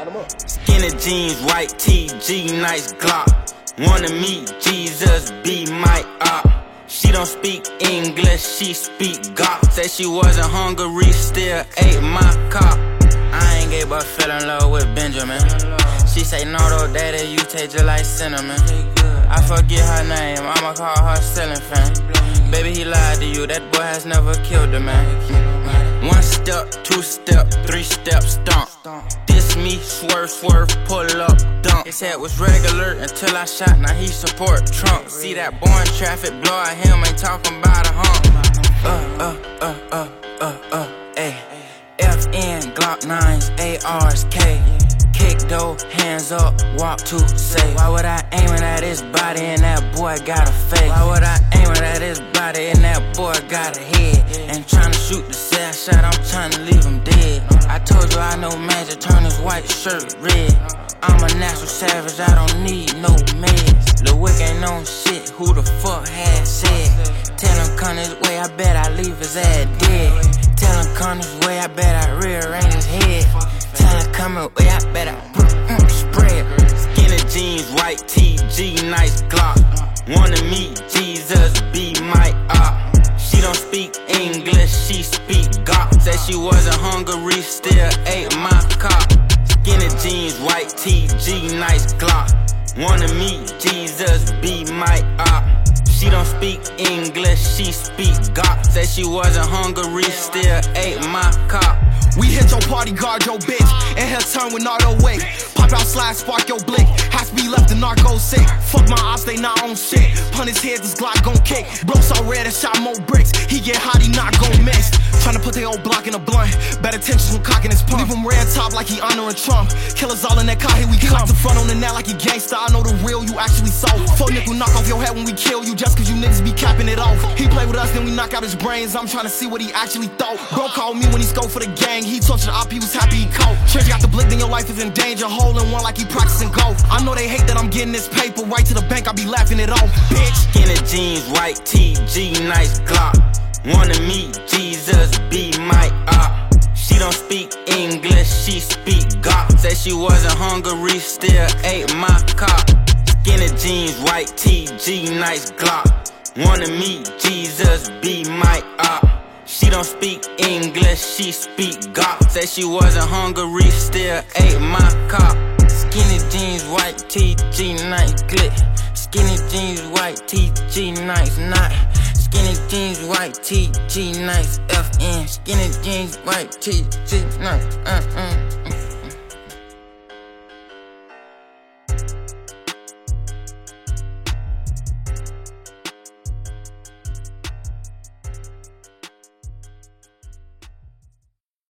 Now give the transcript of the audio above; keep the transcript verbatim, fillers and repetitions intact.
Line them up. Skinny jeans, white T G, nice Glock. Wanna meet Jesus, be my op. She don't speak English, she speak Gok. Said she wasn't hungry, still ate my cock. I ain't gay but fell in love with Benjamin. She say no though, daddy, you taste just like cinnamon. I forget her name, I'ma call her Selling Fan. Baby, he lied to you, that boy has never killed a man. One step, two step, three step, stomp. This me, swerve, swerve, pull up, dunk. His head was regular until I shot, now he support Trump. See that boy in traffic, blow at him, ain't talking about a hump. Uh, uh, uh, uh, uh, uh, ayy. F N, Glock nines, A Rs, K. Kick though, hands up, walk to say. Why would I aim it at his body and that boy got a face? Why would I aim it at his body and that boy got a head? Ain't tryna shoot the sad shot, I'm tryna leave him dead. I told you I know magic, turn his white shirt red. I'm a natural savage, I don't need no meds. Lil Wick ain't on shit, who the fuck had said? Tell him come this way, I bet I leave his ass dead. Tell him come this way, I bet I rearrange his head. Tell him come away, I bet I mm, spread. Skinny jeans, white T G, nice Glock. Wanna meet Jesus, be my op. She don't speak English, she speak Gok. Said she wasn't hungry, still ate my cock. Skinny jeans, white T G, nice Glock. Wanna meet Jesus, be my op. She don't speak English, she speak Gok. Said she wasn't hungry, still ate my cock. We hit your party, guard your bitch, and her turn with Nardo wake. Pop out, slide, spark your blick. Has to be left the narco sick. Fuck my ops, they not on shit. Pun his head, this Glock gon' kick. Bro so red and shot more bricks. He get hot, he not gon' miss. Tryna put their old block in a blunt. Bad attention from cocking his pump. Leave him red top like he honoring Trump. Killers all in that car, here we come. He like the front on the net like he gangsta. I know the real you actually sold. Four nickel knock off your head when we kill you just cause you niggas be capping it off. He play with us, then we knock out his brains. I'm tryna see what he actually thought. Bro called me when he scope for the gang. He talked to the op, he was happy he caught. Church got the blick, then your life is in danger. Hole in one like he practicing golf. I know they hate that I'm getting this paper. Right to the bank, I be laughing it off, bitch. Skinny jeans, white T G, nice Glock. Wanna meet Jesus, be my op. She don't speak English, she speak Gok. Said she wasn't hungry, still ate my cock. Skinny jeans, white T G, nice Glock. Wanna meet Jesus, be my op. She don't speak English, she speak Gok. Said she wasn't hungry, still ate my cock. Skinny jeans, white T G, nice Glick. Skinny jeans, white T G, nice knot. Skinny jeans, white T G, nice F N. Skinny jeans, white T G, nice